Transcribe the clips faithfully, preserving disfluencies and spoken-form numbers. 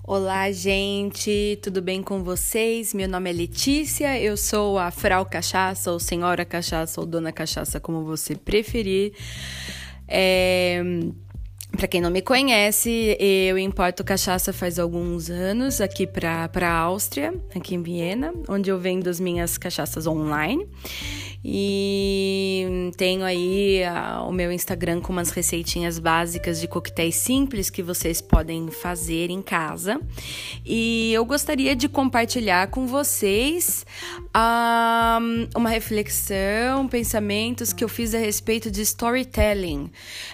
Olá, gente, tudo bem com vocês? Meu nome é Letícia, eu sou a Frau Cachaça, ou Senhora Cachaça, ou Dona Cachaça, como você preferir. É... Para quem não me conhece, eu importo cachaça faz alguns anos aqui para a Áustria, aqui em Viena, onde eu vendo as minhas cachaças online. E tenho aí a, o meu Instagram com umas receitinhas básicas de coquetéis simples que vocês podem fazer em casa. E eu gostaria de compartilhar com vocês um, uma reflexão, pensamentos que eu fiz a respeito de storytelling.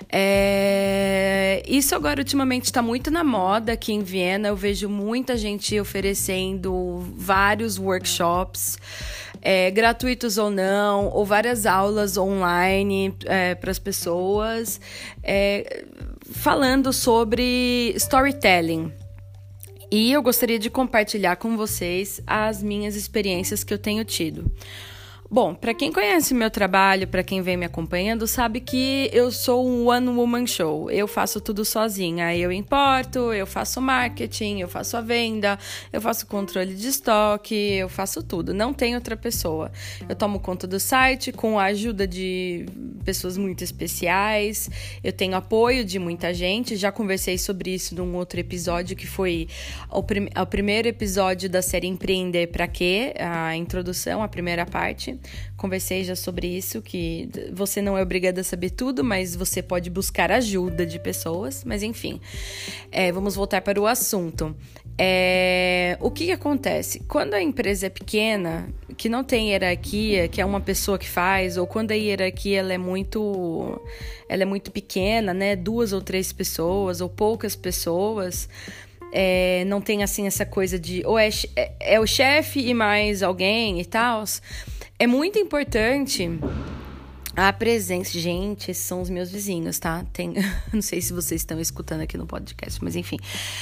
É, isso agora ultimamente está muito na moda aqui em Viena. Eu vejo muita gente oferecendo vários workshops, É, gratuitos ou não, ou várias aulas online é, para as pessoas, é, falando sobre storytelling. E eu gostaria de compartilhar com vocês as minhas experiências que eu tenho tido. Bom, para quem conhece meu trabalho, para quem vem me acompanhando, sabe que eu sou um one-woman show. Eu faço tudo sozinha. Eu importo, eu faço marketing, eu faço a venda, eu faço controle de estoque, eu faço tudo. Não tem outra pessoa. Eu tomo conta do site com a ajuda de pessoas muito especiais. Eu tenho apoio de muita gente. Já conversei sobre isso num outro episódio, que foi o, prim- o primeiro episódio da série Empreender Pra Quê? A introdução, a primeira parte. Conversei já sobre isso, que você não é obrigada a saber tudo, mas você pode buscar ajuda de pessoas. Mas enfim, é, vamos voltar para o assunto. É, o que, que acontece? Quando a empresa é pequena, que não tem hierarquia, que é uma pessoa que faz, ou quando a hierarquia ela é muito, ela é muito pequena, né? Duas ou três pessoas, ou poucas pessoas... É, não tem assim essa coisa de ou é, é, é o chefe e mais alguém e tal. É muito importante a presença. Gente, esses são os meus vizinhos, tá? Tem... Não sei se vocês estão escutando aqui no podcast, mas enfim.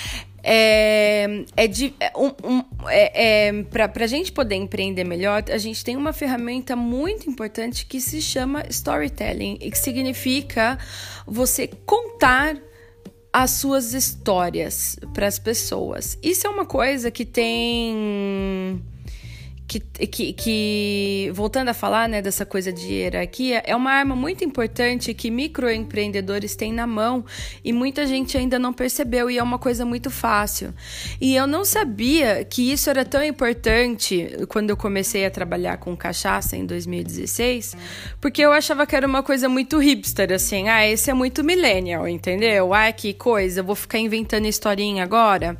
É, é, de, é, um, um, é, é pra, pra gente poder empreender melhor, a gente tem uma ferramenta muito importante que se chama storytelling, e que significa você contar as suas histórias para as pessoas. Isso é uma coisa que tem... Que, que, que, voltando a falar, né, dessa coisa de hierarquia, é uma arma muito importante que microempreendedores têm na mão e muita gente ainda não percebeu, e é uma coisa muito fácil. E eu não sabia que isso era tão importante quando eu comecei a trabalhar com cachaça em dois mil e dezesseis, porque eu achava que era uma coisa muito hipster, assim, ah, esse é muito millennial, entendeu? Ah, que coisa, eu vou ficar inventando historinha agora.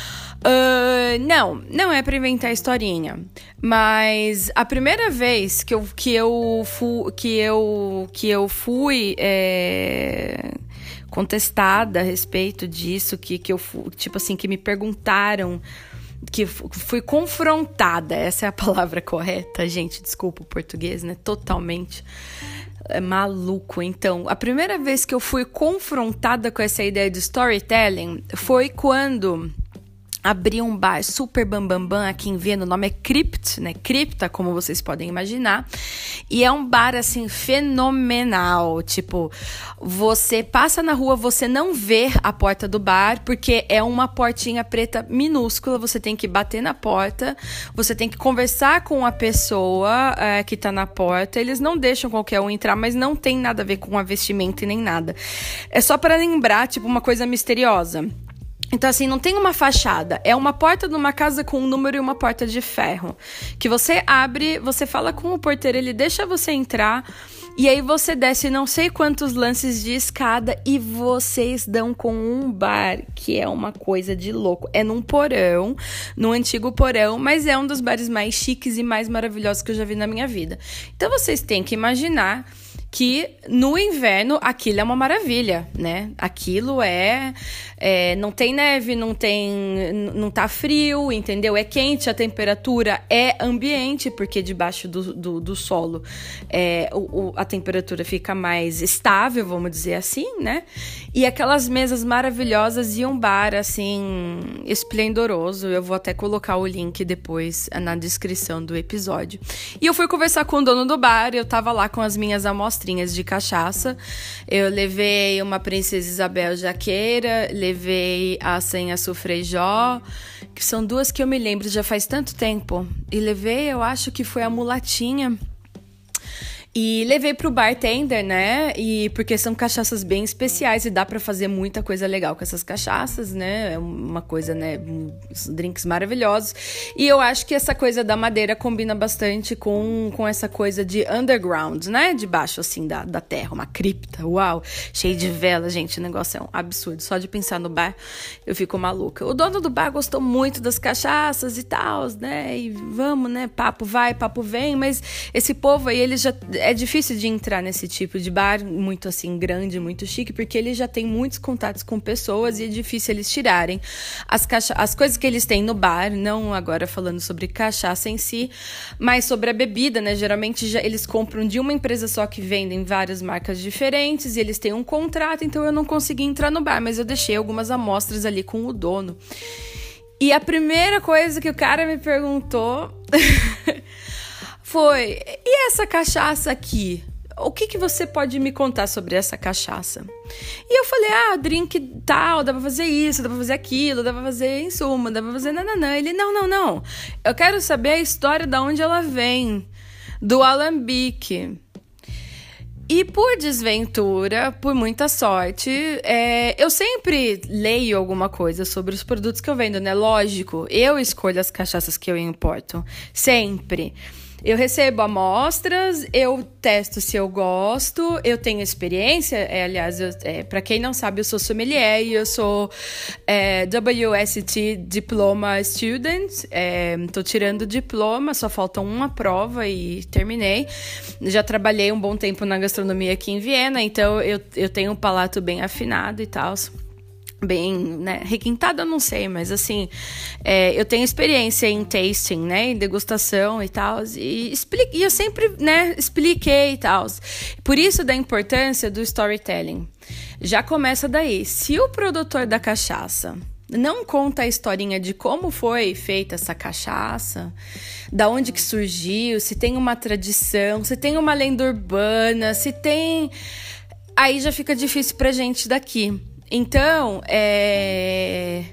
Uh, não, não é para inventar historinha, mas a primeira vez que eu, que eu, fu, que eu, que eu fui é, contestada a respeito disso, que, que eu fui, tipo assim, que me perguntaram, que fui confrontada, essa é a palavra correta, gente, desculpa o português, né, totalmente é maluco. Então, a primeira vez que eu fui confrontada com essa ideia de storytelling foi quando abri um bar super bambambam bam, bam, aqui em Viena. O nome é Crypt, né? Cripta, como vocês podem imaginar. E é um bar, assim, fenomenal. Tipo, você passa na rua, você não vê a porta do bar, porque é uma portinha preta minúscula. Você tem que bater na porta, você tem que conversar com a pessoa é, que tá na porta. Eles não deixam qualquer um entrar, mas não tem nada a ver com a vestimenta e nem nada. É só para lembrar, tipo, uma coisa misteriosa. Então, assim, não tem uma fachada. É uma porta de uma casa com um número e uma porta de ferro. Que você abre, você fala com o porteiro, ele deixa você entrar. E aí você desce não sei quantos lances de escada e vocês dão com um bar, que é uma coisa de louco. É num porão, num antigo porão, mas é um dos bares mais chiques e mais maravilhosos que eu já vi na minha vida. Então, vocês têm que imaginar que no inverno aquilo é uma maravilha, né? Aquilo é, é... não tem neve, não tem... não tá frio, entendeu? É quente, a temperatura é ambiente, porque debaixo do, do, do solo é, o, o, a temperatura fica mais estável, vamos dizer assim, né? E aquelas mesas maravilhosas e um bar, assim, esplendoroso. Eu vou até colocar o link depois na descrição do episódio. E eu fui conversar com o dono do bar, eu tava lá com as minhas amostras amostrinhas de cachaça. Eu levei uma Princesa Isabel Jaqueira, levei a Sem Açúcar Jó, que são duas que eu me lembro, já faz tanto tempo. E levei, eu acho que foi a Mulatinha. E levei pro bartender, né? E porque são cachaças bem especiais e dá pra fazer muita coisa legal com essas cachaças, né? É uma coisa, né? Uns drinks maravilhosos. E eu acho que essa coisa da madeira combina bastante com, com essa coisa de underground, né? Debaixo, assim, da, da terra, uma cripta. Uau! Cheio de vela, gente. O negócio é um absurdo. Só de pensar no bar, eu fico maluca. O dono do bar gostou muito das cachaças e tal, né? E vamos, né? Papo vai, papo vem. Mas esse povo aí, ele já... É difícil de entrar nesse tipo de bar muito assim grande, muito chique, porque eles já têm muitos contatos com pessoas e é difícil eles tirarem as, cacha- as coisas que eles têm no bar, não agora falando sobre cachaça em si, mas sobre a bebida, né? Geralmente já, eles compram de uma empresa só que vendem várias marcas diferentes e eles têm um contrato, então eu não consegui entrar no bar, mas eu deixei algumas amostras ali com o dono. E a primeira coisa que o cara me perguntou... Foi, e essa cachaça aqui? O que, que você pode me contar sobre essa cachaça? E eu falei, ah, drink tal, dá pra fazer isso, dá pra fazer aquilo, dá pra fazer insumo, dá pra fazer nananã. Ele, não, não, não. Eu quero saber a história de onde ela vem, do alambique. E por desventura, por muita sorte, é, eu sempre leio alguma coisa sobre os produtos que eu vendo, né? Lógico, eu escolho as cachaças que eu importo, sempre. Eu recebo amostras, eu testo se eu gosto, eu tenho experiência, é, aliás, é, para quem não sabe, eu sou sommelier e eu sou é, W S T Diploma Student, estou é, tirando diploma, só falta uma prova e terminei. Já trabalhei um bom tempo na gastronomia aqui em Viena, então eu, eu tenho um palato bem afinado e tal. Bem, né, requintado eu não sei, mas assim, é, eu tenho experiência em tasting, né, em degustação e tal, e, e eu sempre, né, expliquei e tal. Por isso da importância do storytelling. Já começa daí. Se o produtor da cachaça não conta a historinha de como foi feita essa cachaça, da onde que surgiu, se tem uma tradição, se tem uma lenda urbana, se tem... Aí já fica difícil pra gente daqui. Então, é...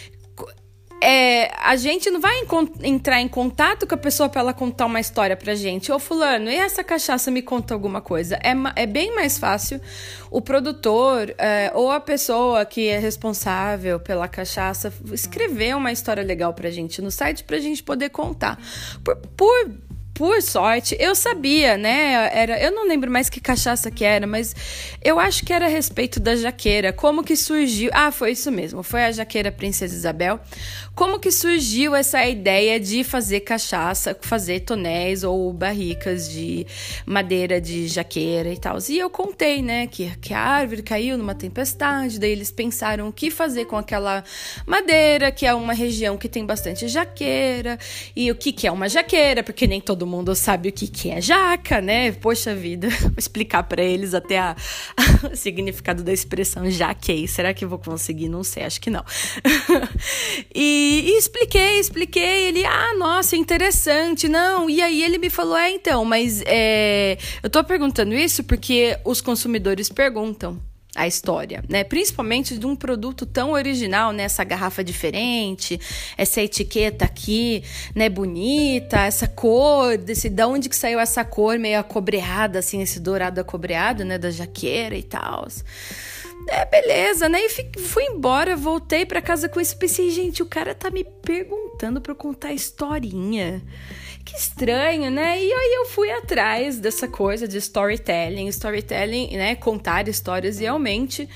É, a gente não vai encont- entrar em contato com a pessoa para ela contar uma história pra gente. Ô fulano, e essa cachaça me conta alguma coisa? É, ma- é bem mais fácil o produtor é, ou a pessoa que é responsável pela cachaça escrever uma história legal pra gente no site pra gente poder contar. Por... por Por sorte, eu sabia, né? Era, eu não lembro mais que cachaça que era, mas eu acho que era a respeito da jaqueira. Como que surgiu... Ah, foi isso mesmo. Foi a jaqueira Princesa Isabel. Como que surgiu essa ideia de fazer cachaça, fazer tonéis ou barricas de madeira de jaqueira e tal. E eu contei, né? Que, que a árvore caiu numa tempestade. Daí eles pensaram o que fazer com aquela madeira, que é uma região que tem bastante jaqueira. E o que, que é uma jaqueira, porque nem todo mundo sabe o que, que é jaca, né? Poxa vida, vou explicar pra eles até a, a, o significado da expressão jaquei. Será que eu vou conseguir? Não sei, acho que não. e, e expliquei, expliquei. Ele, ah, nossa, interessante. Não, e aí ele me falou, é, então, mas é, eu tô perguntando isso porque os consumidores perguntam a história, né? Principalmente de um produto tão original, né? Essa garrafa diferente, essa etiqueta aqui, né? Bonita, essa cor, desse, da onde que saiu essa cor meio acobreada, assim, esse dourado acobreado, né? Da jaqueira e tal. É, beleza, né? E fui embora, voltei pra casa com isso. Pensei, gente, o cara tá me perguntando pra eu contar historinha. Que estranho, né? E aí eu fui atrás dessa coisa de storytelling. Storytelling, né? Contar histórias realmente.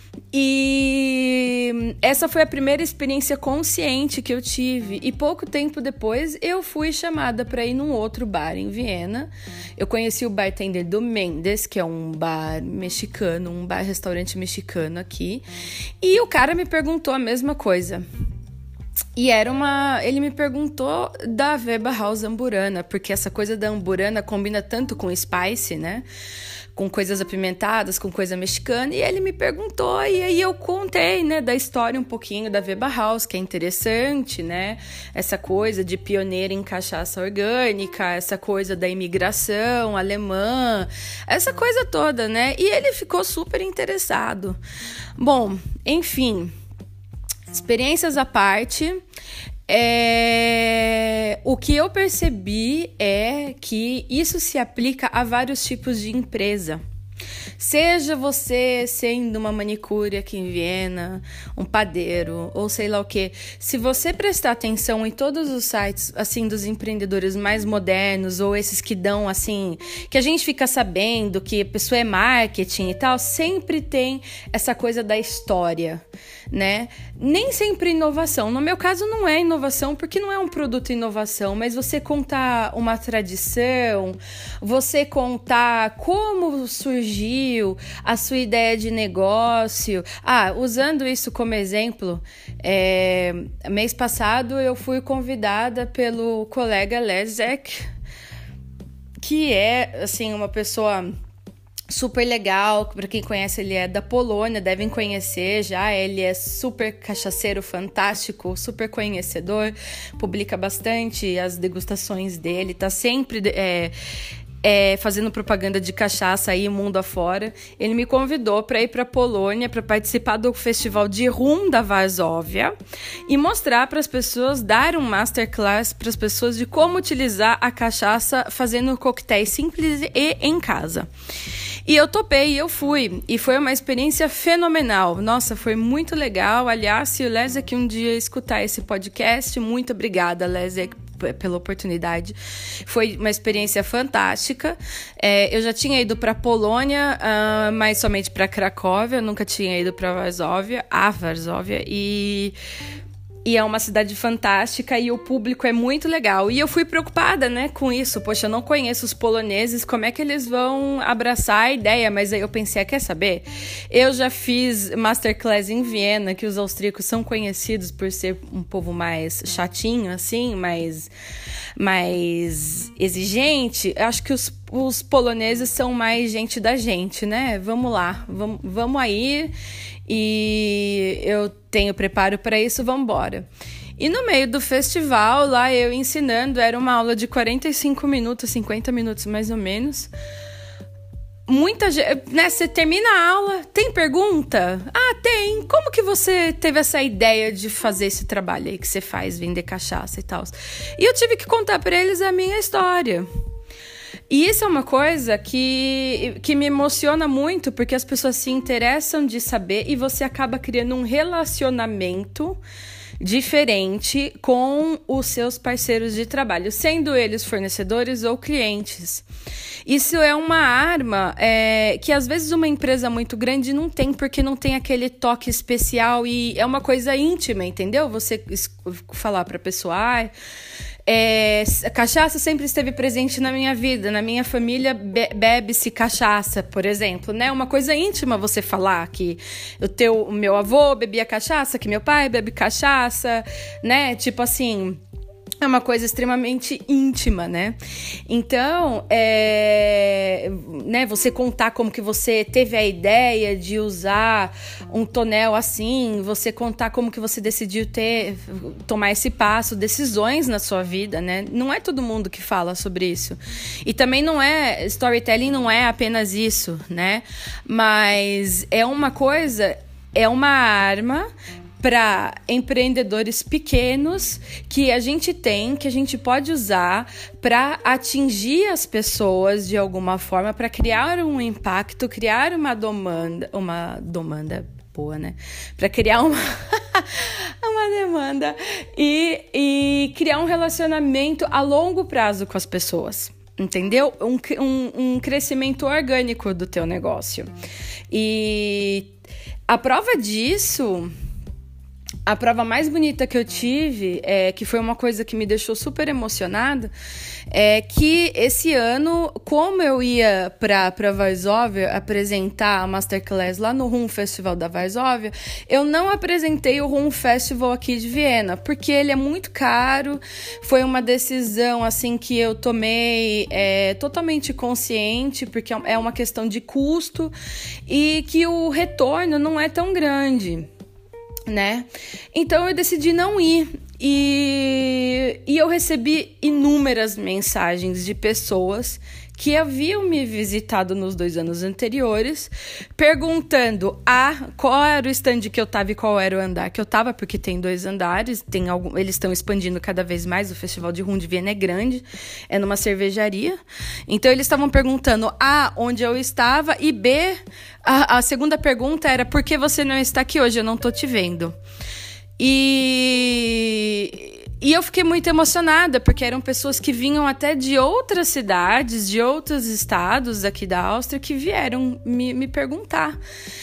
E essa foi a primeira experiência consciente que eu tive. E pouco tempo depois eu fui chamada para ir num outro bar em Viena. Eu conheci o bartender do Mendes, que é um bar mexicano, um bar-restaurante mexicano aqui. E o cara me perguntou a mesma coisa. E era uma... Ele me perguntou da Weber House Amburana, porque essa coisa da Amburana combina tanto com Spice, né? com coisas apimentadas, com coisa mexicana, e ele me perguntou, e aí eu contei, né, da história um pouquinho da Weber House, que é interessante, né, essa coisa de pioneira em cachaça orgânica, essa coisa da imigração alemã, essa coisa toda, né, e ele ficou super interessado. Bom, enfim, experiências à parte, é... o que eu percebi é que isso se aplica a vários tipos de empresa. Seja você sendo uma manicure aqui em Viena, um padeiro, ou sei lá o que, se você prestar atenção em todos os sites, assim, dos empreendedores mais modernos, ou esses que dão, assim, que a gente fica sabendo que a pessoa é marketing e tal, sempre tem essa coisa da história, né? Nem sempre inovação. No meu caso, não é inovação, porque não é um produto inovação, mas você contar uma tradição, você contar como surgiu a sua ideia de negócio. Ah, usando isso como exemplo, é, mês passado eu fui convidada pelo colega Leszek, que é, assim, uma pessoa super legal, para quem conhece, ele é da Polônia, devem conhecer já, ele é super cachaceiro fantástico, super conhecedor, publica bastante as degustações dele, tá sempre é, é, fazendo propaganda de cachaça aí mundo afora. Ele me convidou para ir para a Polônia para participar do festival de rum da Varsóvia e mostrar para as pessoas, dar um masterclass para as pessoas de como utilizar a cachaça fazendo coquetéis simples e em casa. E eu topei, eu fui, e foi uma experiência fenomenal. Nossa, foi muito legal. Aliás, se o Leszek um dia escutar esse podcast, muito obrigada, Leszek, pela oportunidade. Foi uma experiência fantástica. É, eu já tinha ido para a Polônia, uh, mas somente para Cracóvia, nunca tinha ido para Varsóvia, a Varsóvia, e... E é uma cidade fantástica e o público é muito legal. E eu fui preocupada, né, com isso. Poxa, eu não conheço os poloneses, como é que eles vão abraçar a ideia? Mas aí eu pensei, ah, quer saber? Eu já fiz masterclass em Viena, que os austríacos são conhecidos por ser um povo mais chatinho, assim, mais, mais exigente. Acho que os, os poloneses são mais gente da gente, né? Vamos lá, vamos, vamos aí. E eu tenho preparo para isso, vamos embora. E no meio do festival, lá eu ensinando, era uma aula de quarenta e cinco minutos, cinquenta minutos mais ou menos. Muita gente, né, você termina a aula, tem pergunta? Ah, tem. Como que você teve essa ideia de fazer esse trabalho aí que você faz, vender cachaça e tal? E eu tive que contar para eles a minha história. E isso é uma coisa que, que me emociona muito, porque as pessoas se interessam de saber e você acaba criando um relacionamento diferente com os seus parceiros de trabalho, sendo eles fornecedores ou clientes. Isso é uma arma é, que às vezes uma empresa muito grande não tem, porque não tem aquele toque especial e é uma coisa íntima, entendeu? Você falar para a pessoa... Ah, É, a cachaça sempre esteve presente na minha vida, na minha família be- bebe-se cachaça, por exemplo, né? Uma coisa íntima você falar que o, teu, o meu avô bebia cachaça, que meu pai bebe cachaça, né? Tipo assim... É uma coisa extremamente íntima, né? Então, é, né, você contar como que você teve a ideia de usar um tonel assim, você contar como que você decidiu ter, tomar esse passo, decisões na sua vida, né? Não é todo mundo que fala sobre isso. E também não é, storytelling não é apenas isso, né? Mas é uma coisa, é uma arma para empreendedores pequenos que a gente tem, que a gente pode usar para atingir as pessoas de alguma forma, para criar um impacto, criar uma demanda, uma demanda boa, né? Para criar uma, uma demanda e, e criar um relacionamento a longo prazo com as pessoas. Entendeu? Um, um, um crescimento orgânico do teu negócio. E a prova disso... a prova mais bonita que eu tive, é, que foi uma coisa que me deixou super emocionada, é que esse ano, como eu ia para para Varsóvia apresentar a Masterclass lá no Rum Festival da Varsóvia, eu não apresentei o Rum Festival aqui de Viena, porque ele é muito caro. Foi uma decisão assim que eu tomei é, totalmente consciente, porque é uma questão de custo e que o retorno não é tão grande, né? Então eu decidi não ir e, e eu recebi inúmeras mensagens de pessoas que haviam me visitado nos dois anos anteriores, perguntando a qual era o stand que eu estava e qual era o andar que eu estava, porque tem dois andares, tem algum, eles estão expandindo cada vez mais, o Festival de Rum de Viena é grande, é numa cervejaria. Então eles estavam perguntando A, onde eu estava, e B, a, a segunda pergunta era por que você não está aqui hoje, eu não estou te vendo. E... E eu fiquei muito emocionada, porque eram pessoas que vinham até de outras cidades, de outros estados aqui da Áustria, que vieram me, me perguntar.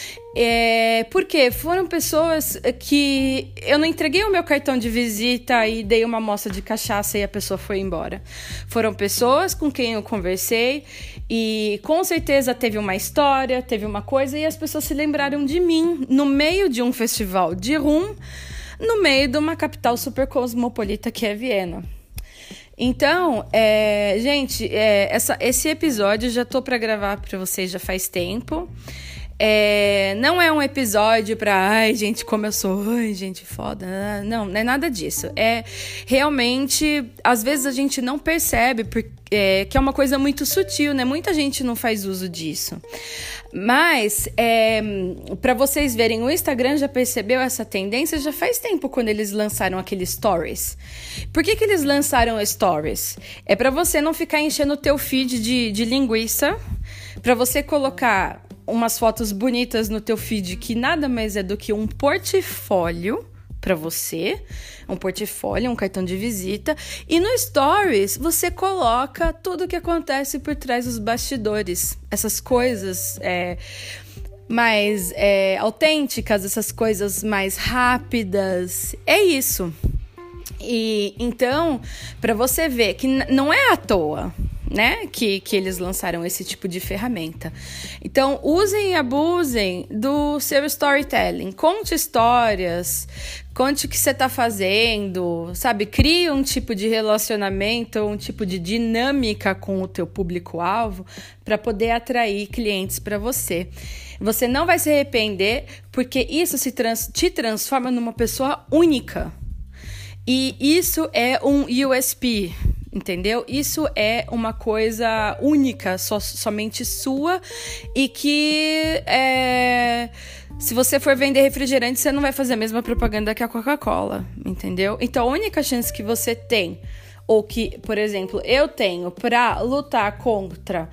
É, por quê? Foram pessoas que eu não entreguei o meu cartão de visita e dei uma amostra de cachaça e a pessoa foi embora. Foram pessoas com quem eu conversei e com certeza teve uma história, teve uma coisa, e as pessoas se lembraram de mim no meio de um festival de rum, no meio de uma capital super cosmopolita que é Viena. Então, é, gente, é, essa, esse episódio eu já tô para gravar para vocês já faz tempo. É, não é um episódio pra, ai, gente, como eu sou, ai, gente, foda. Não, não é nada disso. É realmente, às vezes a gente não percebe porque, é, que é uma coisa muito sutil, né? Muita gente não faz uso disso. Mas, é, para vocês verem, o Instagram já percebeu essa tendência já faz tempo, quando eles lançaram aqueles stories. Por que que eles lançaram stories? É para você não ficar enchendo o teu feed de, de linguiça, para você colocar umas fotos bonitas no teu feed, que nada mais é do que um portfólio para você, um portfólio, um cartão de visita, e no Stories você coloca tudo o que acontece por trás dos bastidores, essas coisas é, mais é, autênticas, essas coisas mais rápidas, é isso. E então, para você ver que n- não é à toa, né, que, que eles lançaram esse tipo de ferramenta. Então, usem e abusem do seu storytelling. Conte histórias, conte o que você está fazendo, sabe? Crie um tipo de relacionamento, um tipo de dinâmica com o teu público-alvo para poder atrair clientes para você. Você não vai se arrepender, porque isso se trans- te transforma numa pessoa única. E isso é um U S P, entendeu? Isso é uma coisa única, so, somente sua, e que é, se você for vender refrigerante, você não vai fazer a mesma propaganda que a Coca-Cola, entendeu? Então, a única chance que você tem, ou que, por exemplo, eu tenho para lutar contra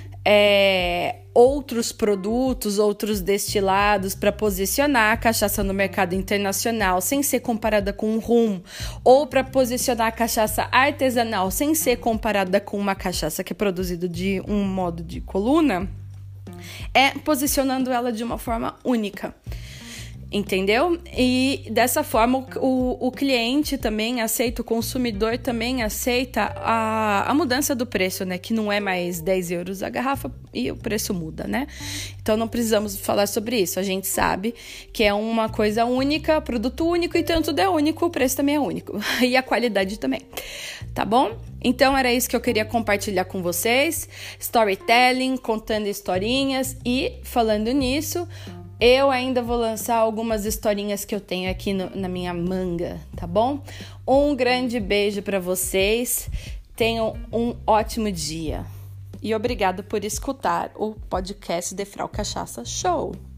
É, outros produtos, outros destilados, para posicionar a cachaça no mercado internacional sem ser comparada com um rum, ou para posicionar a cachaça artesanal sem ser comparada com uma cachaça que é produzida de um modo de coluna, é posicionando ela de uma forma única. Entendeu? E dessa forma o, o cliente também aceita, o consumidor também aceita a, a mudança do preço, né? Que não é mais dez euros a garrafa e o preço muda, né? Então não precisamos falar sobre isso. A gente sabe que é uma coisa única, produto único, e tanto é único, o preço também é único. E a qualidade também. Tá bom? Então era isso que eu queria compartilhar com vocês. Storytelling, contando historinhas, e falando nisso, eu ainda vou lançar algumas historinhas que eu tenho aqui no, na minha manga, tá bom? Um grande beijo para vocês. Tenham um ótimo dia. E obrigado por escutar o podcast De Frau Cachaça Show.